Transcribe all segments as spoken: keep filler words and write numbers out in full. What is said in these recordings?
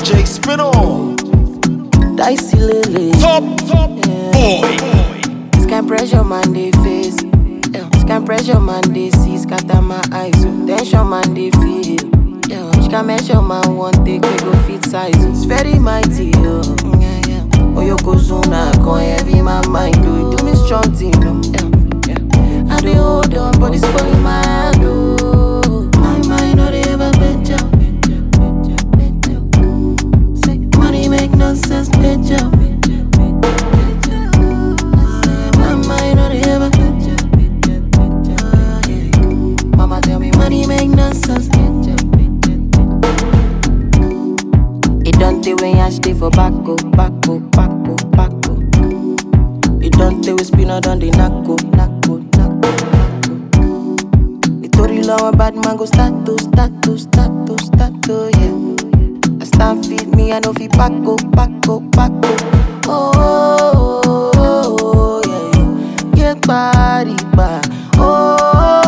J Spinall, Dicey Lily. top, top Yeah. boy. This kind pressure man they face. Yeah. This kind pressure man they see. Scatter my eyes. Oh. Tension man they feel. Yeah. Which can measure man one take we go fit size. Oh. It's very mighty. Oh. Yeah, yeah. Oh, you go soon. I go heavy my mind. Do it do me strong thing. Oh. Yeah. Yeah. I do hold on, but it's falling my hand. Oh. My mind no they ever bend down. Say money make no sense. Bend down. Mama tell me money make no sense. It don't take when I stay for backo, backo, backo, backo. It don't take we spin out on the knuckle, knuckle, knuckle, knuckle. It told you long bad man go start to, start to, start to, start to, yeah. I start feed me, I know fi backo, backo, backo. Oh, oh, oh, oh, yeah, yeah, yeah, body, body. Oh.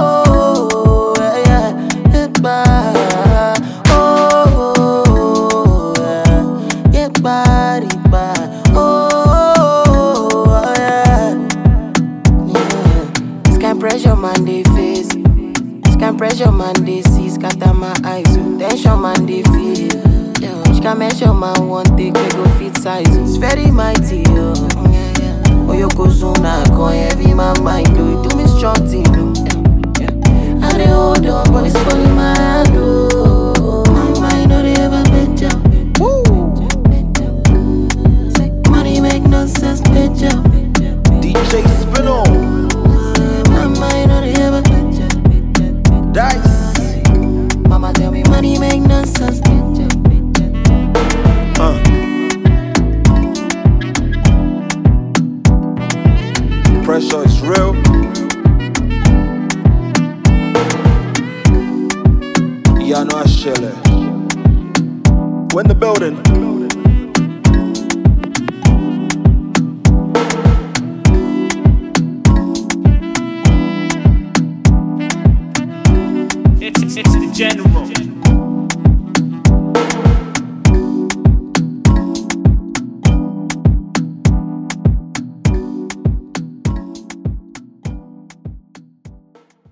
Pressure man they face. This kind pressure man they see. Scatter my eyes. Oh. Tension man they feel. Yeah. Which can measure man one take we go fit size. Oh. It's very mighty. Oh, yeah, yeah. Oh, you go soon. I go heavy my mind. Do it do me strong thing. Oh. Yeah, yeah. I they hold on, but it's falling my hand. Oh, my mind no they ever bend down. Woo. Say money make no sense. Bend down. D J Spinall, Dice. Mama tell me money make no sense. Uh. Pressure is real. Yeah, no, I share it. When the building.